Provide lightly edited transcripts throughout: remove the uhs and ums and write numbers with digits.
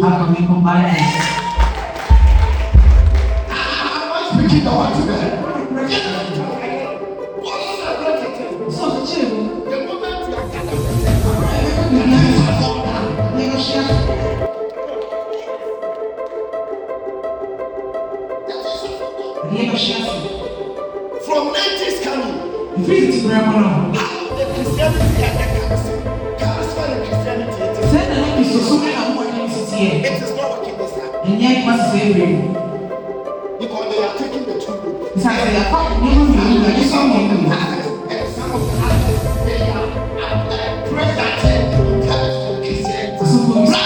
how can we combine this? Speaking the word today. So the two. The moment you are gathered, from 90s coming, Visit Brahmano. how the Christianity and the charisma and Christianity, Send an episode so many are working it is not working this time. and yet must say, Because they are taking the two groups. it's like they are never feeling like it's all you And some of the others, they are presenting intellectual Christianity. So,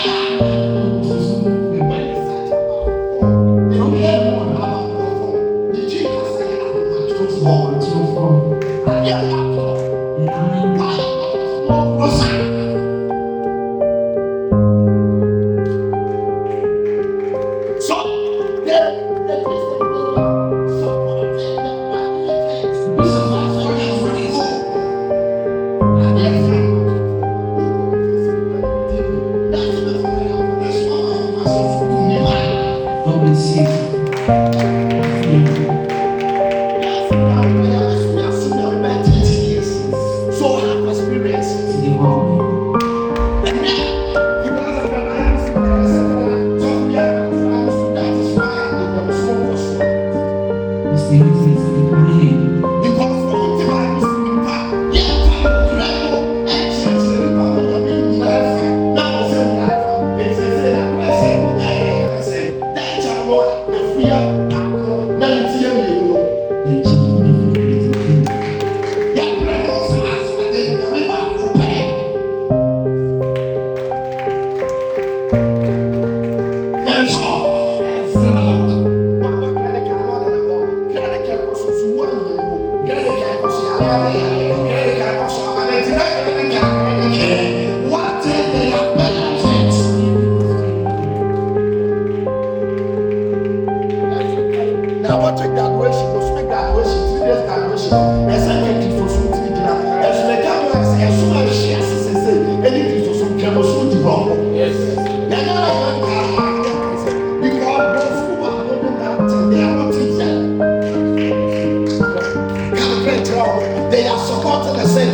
they are supporting the same.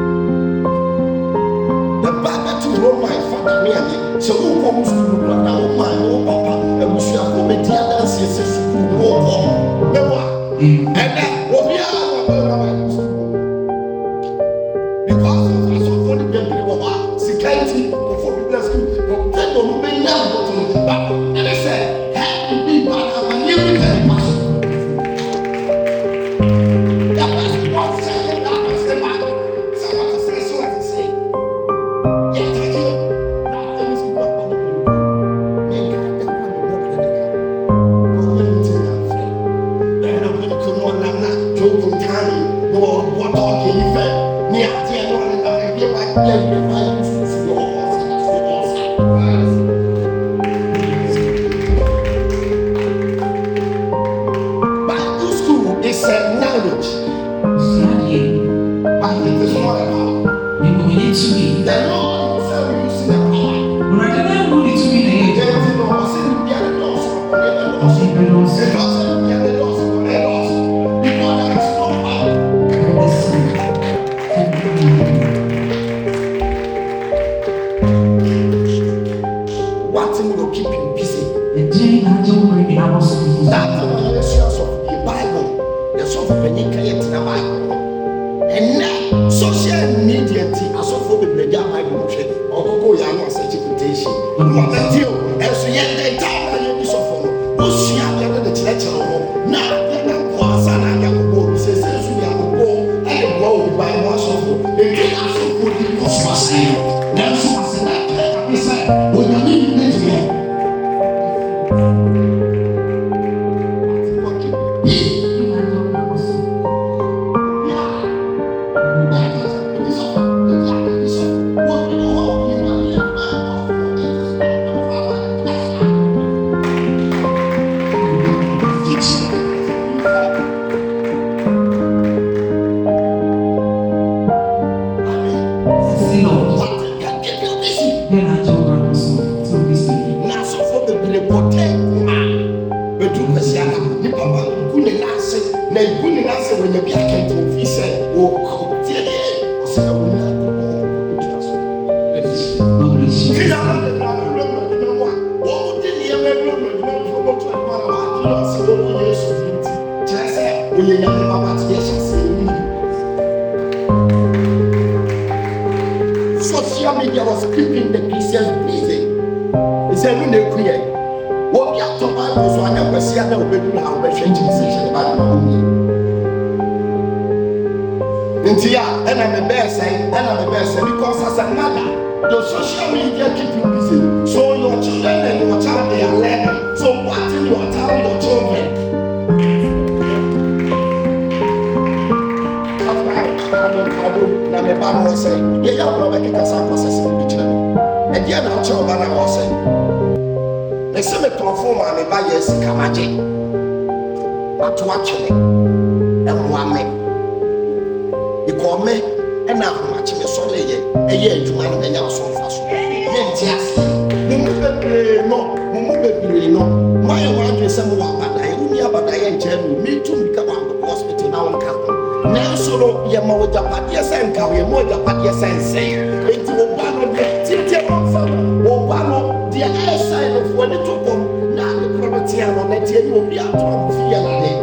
The Bible to Rome, my father, me and so who comes to the brother, oh my, oh papa, and we should have committed dance, yes, oh, and then what we are, because of us, of what the security for the school, but then the woman, and I said, have to be part of a new Bible school is a knowledge. But it is not about the Lord himself using the power. What will keep you busy? That is the source of the Bible, the source of the Bible. And now, social media, as of the media, Bible, or go young or such invitation. What the deal? As we end the time, I use of who's she have the church. Now, then I'm was and I can go, says, we have to go and go by one so good. They can also put it on saying, that's what's in that. I said, when you need it, na ibu ni na say when you be account of say o tie o say na we na social media was keeping the Christians busy. It's a new queer. What we are talking about is one of the Siana will be how we change the section about Intia, and I'm the best, because as a mother, the social media keep you busy. So your children and your child they are learning. So what in your tell your children? Na me ba no say ye ya bro be kasa process bi kire e dia na cho ba na wo say e se me transform ma me ba yes kamaje ato achele e mo ame e ko me e na ma chi me so le ye e ye adwuma no nya so fa so ye ntia mu bebre no my wa dwe se mo wa badaye uni abadaye nche no me tu mi ka wa hospital na won ka Nansoro ye ma woja padia senka ye moja padia sense enti wo ba no de tite wo ba no de side of when it to come na the property and on it you be out of fear na de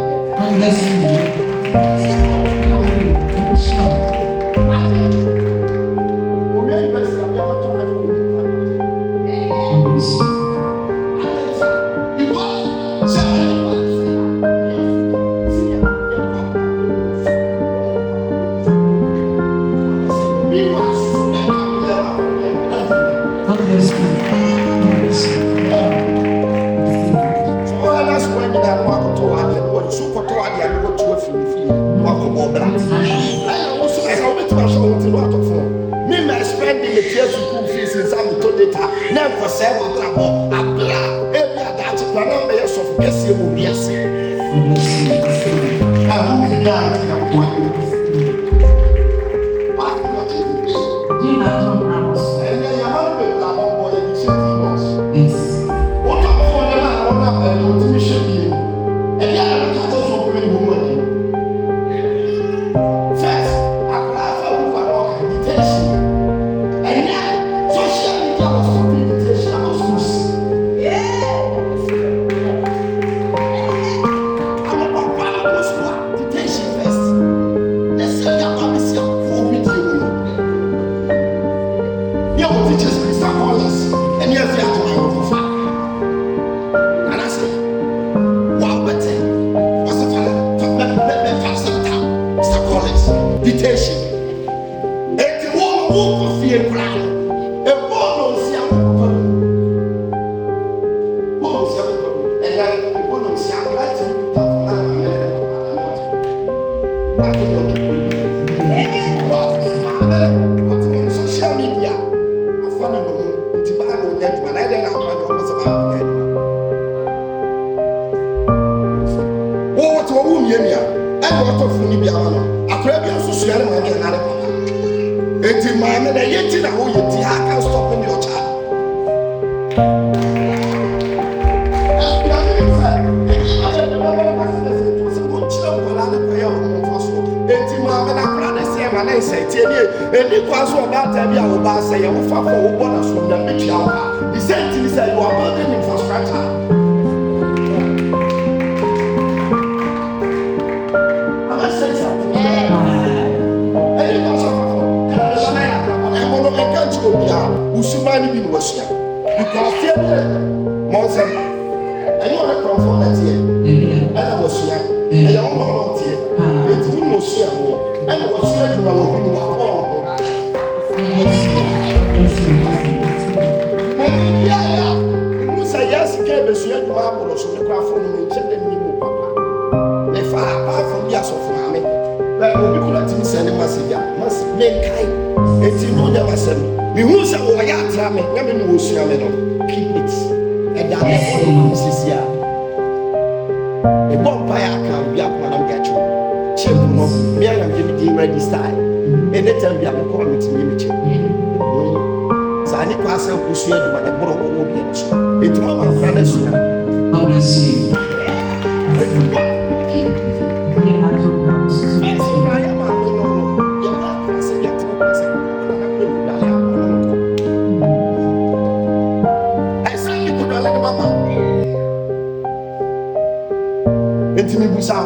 Enti me busa.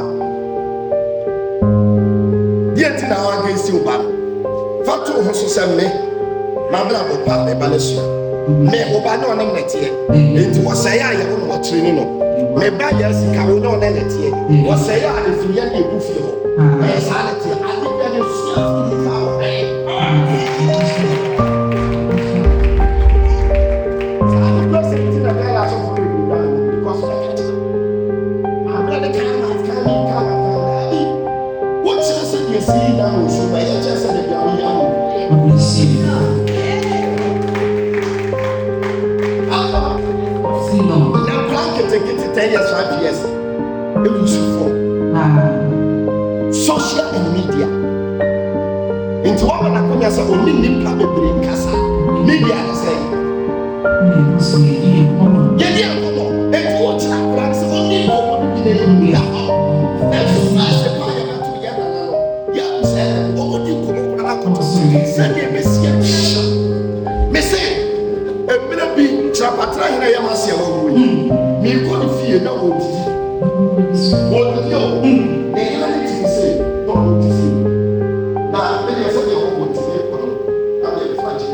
Die ti na wa ga esi oba. Fatu ho so se me. Ma bla bo pa me ba na su. Me oba na onam na tie. Enti wo se ya ye wo no tire ni no. Me ba ya sika wo na onam na tie. Wo se ya de fi ya na ebu fi ho. E sa na tie. Ade be na su ya fi fa o. Social media. Into what I say, only nipa bebre kasa. Media say. Yeah, come on. And what I only over the media. That's why the fire got together now. Yeah, say, what would you come on? Send me a message. Me say, a minute be Trapatra in a Yamasia. Me go to fear no one. What do you? They only say, don't see. Now, many of them want to say, I'm a fragile.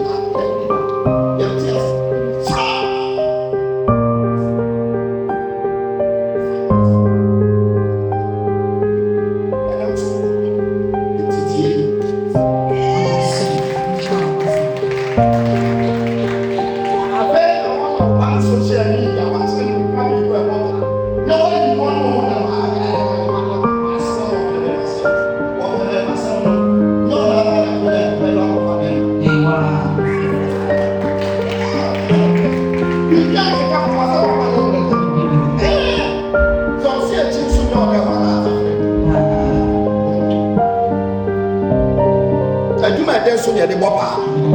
So near the Wapa.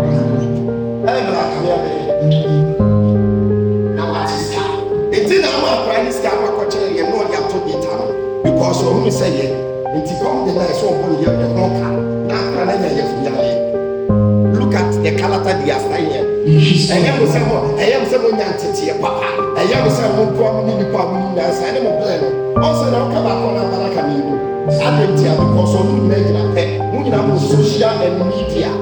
It's in our private staff, you know, you have to be town because when we say it, it's come the nice one here, the Moka. Look at the Calata Diafrania. I am someone Yanti, Papa. I am someone probably the problem. I am a plan. Also, now come back on American. I didn't tell because of the media. We have social and media.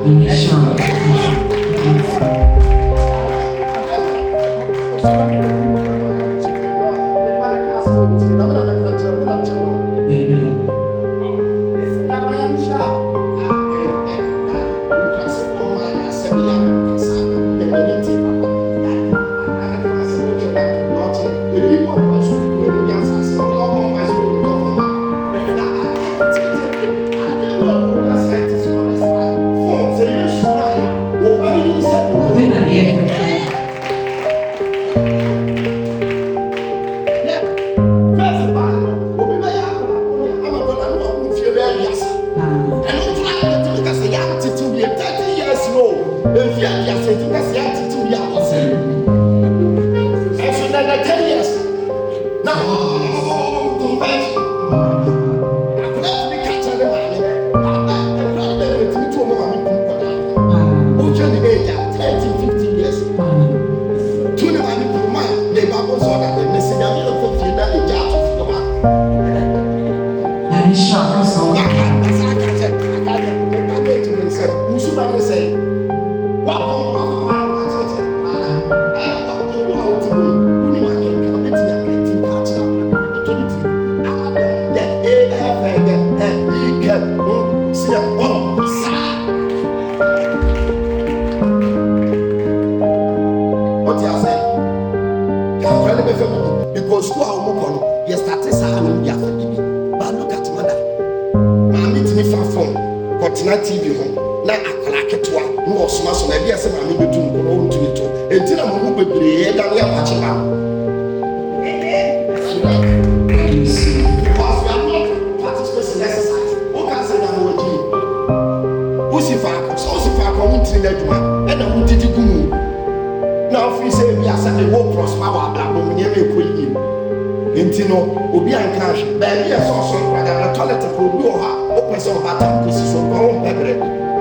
Because who are more yes, that is how we are. But look at mother. Mammy to me from Continent TV home. Now I crack it to one. No smash on idea. Some mammy to go to it. Until I'm going to be here, that we are watching now. Because we are not participating exercise. Who can say that we're doing? Who's if I come to the one and I want to do. Now, if we say we are saying we prosper, our black women never quit you. Intino, Obi and Cash, baby, I saw some brother, the toilet for you, open some battle, this is so go better.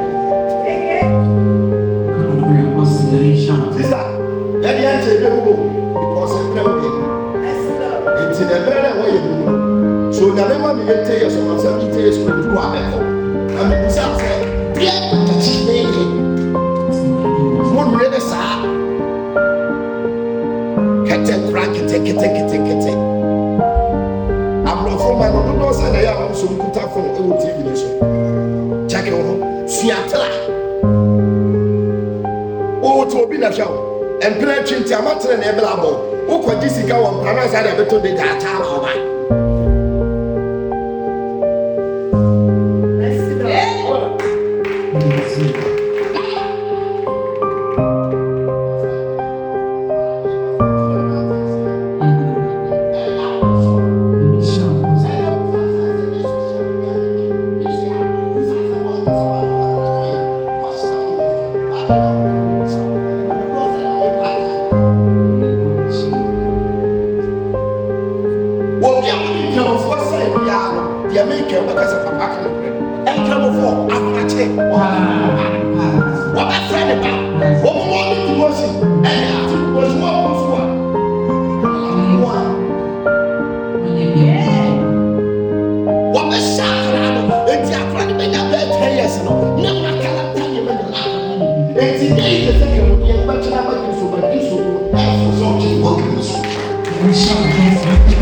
Sister, let the answer go because I'm playing. It's in the better way. So, yɛte yɛ so ɔsɛ yɛte yɛ so ko abɛkɔ ɛmɛ bisa sɛ deɛ akyi bɛyɛ mo nure ne saa kɛtɛ kura kɛtɛ aborɔfo ma no dodoɔ sɛ na yɛ a wɔn so nkuta fon ɛwɔ tv ne so kyɛkɛ wɔ ho suatela wɔwɔ to obi na hwɛ wo mpere atwi nti amatere na ɛbɛla abɔ wokɔgye sika wɔ mpana sɛ de ɛbɛtɔ de gyaata ma ɔba Thank you.